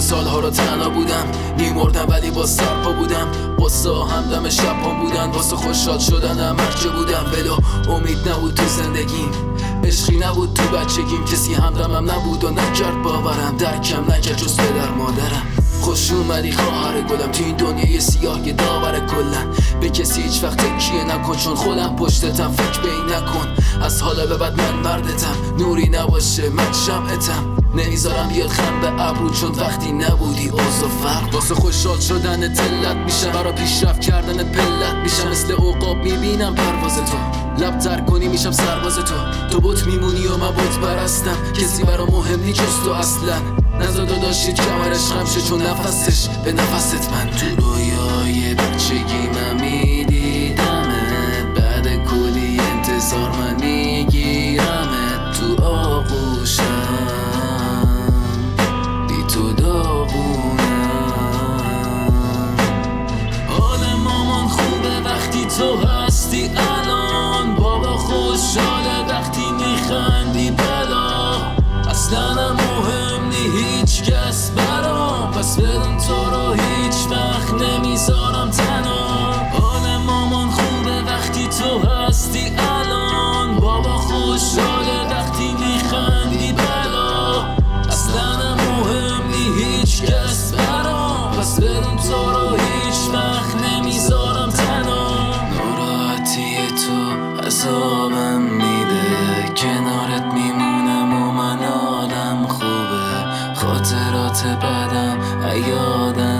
سالها رو تنها بودم، میمردم ولی با سرپا بودم. قصه همدم شبام بودن، واسه خوشحال شدنم هرچه بودم. ولو امید نبود تو زندگیم، عشقی نبود تو بچگیم، کسی همدمم نبود و نکرد باورم، درکم نکرد جز پدر مادرم. خوش اومدی خواهر گلم تو این دنیای سیاه که داور کلن. به کسی هیچ وقت تکیه نکن، چون خودم پشتتم، فکر به این نکن. از حالا به بعد من مردتم، نوری نباشه من شمعتم. نمیذارم بیاد خم به ابرو، چون وقتی نبودی اوضاع فرق. واسه خوشحال شدن تلت میشم، برا پیشرفت کردنت پلت میشم. مثل عقاب میبینم پرواز تو، لب تر کنی میشم سرباز تو. تو بت میمونی و من بت پرستم، کسی برا مهم نی جز تو اصلا. نزا داشتید کمرش خم شه، چون نفسش به نفست من. تو رویای بچگی من میدیدمت، بعد کلی انتظار من میگیرمت تو آغوشم، بی تو داغونم. حال مامان خوبه وقتی تو هستی الان، بابا خوشحاله وقتی میخندی بلا. اصلا مهم نی هیچ کس برام، پس بدون تو رو هیچ وقت نمیذارم تنها. حال مامان خوبه وقتی تو هستی الان، بابا خوشحاله وقتی میخندی بلا. اصلا مهم نی هیچ کس برام، پس بدون تو رو هیچ وقت نمیذارم تنها. ناراحتی تو عذابم میده، کنارت میمونم و من حالم خوبه. خاطرات بدم یادم